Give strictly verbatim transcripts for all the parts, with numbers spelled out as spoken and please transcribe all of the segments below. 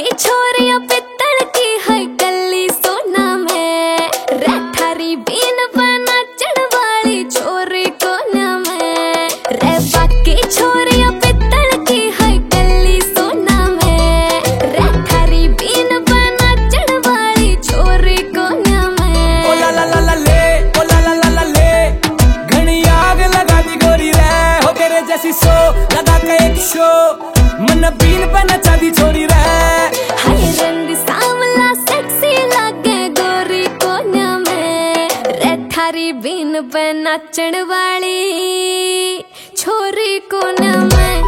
बाकी छोरियां पित्तल की है कली सोना में, रे थारी बीन पे नाचण वाली छोरी कोना में, रे बाकी छोरियां पित्तल की है कली सोना में, रे थारी बीन पे नाचण वाली छोरी कोना में। ओ ला ला ला ला ले, ओ ला ला ला ला ले, घनी आग लगा दी गोरी रे, हो तेरे जैसी सो लगा के एक शो, मन बीन पे नचा दी छोरी रे। हाय रंग सांवला सेक्सी लागे गोरी कोना में, रे थारी बीन पे नाचण वाली छोरी कोना में।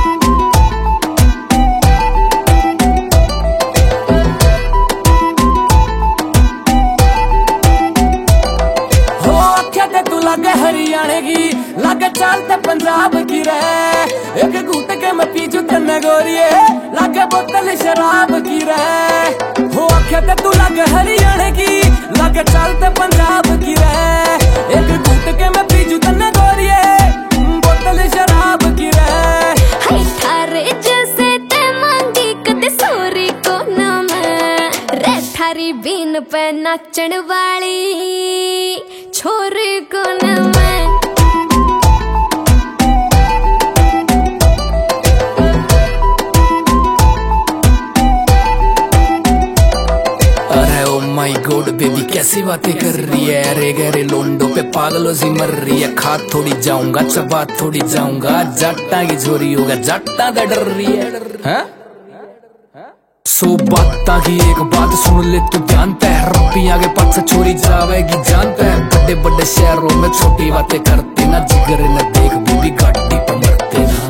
हो आख्या ते तू लागे हरियाणे की, लागे चाल ते पंजाब की रे, एक घूट के मैं पीछू तन्ने गोरिए, लागे बोतल शराब की रे। हो आख्या ते तू लागे हरियाणे की, लागे चाल ते पंजाब की रे, एक घूट के मैं पीछू तन्ने गोरिए, बोतल शराब की रे। हाय थारे जैसे ते मांगी कदे सोरी कोना में, रे थारी बीन पे नाचण वाली छोरी कोना में। माय गॉड बेबी कैसी बातें कर रही है, अरे गहरे लोंडो पे पागलों सी मर रही है, खा थोड़ी जाऊंगा चबा थोड़ी जाऊंगा, जट्टा की छोरी होगा जट्टा दा डर रही है, हैं? सो बाता की एक बात सुन ले तू जानता है, रब्बी आगे पाछे छोरी जावेगी जानता है, बड़े बड़े शहरों में छोटी बातें करते ना, जिगर न देख बेबी गाड़ी पर मरते ना।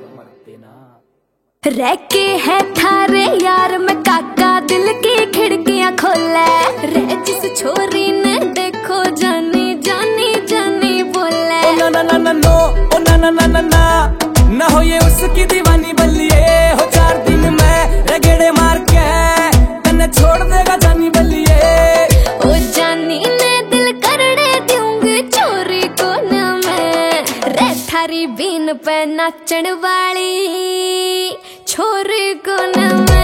रह के है थारे यार में काका दिल की खिड़कियां खोले, रे जिस छोरी ने देखो जानी जानी जानी बोले। ओ ना ना ना ना नो, ओ ना ना ना ना ना, ना हो ये उसकी दीवानी बल्लिए, हो चार दिन में रगड़े मार के तन्ने छोड़ देगा जानी बल्लिए। ओ जानी ने दिल करड़े दूंगी छोरी कोना में, रे थारी बीन पे नाचण वाली छोरी कोना में।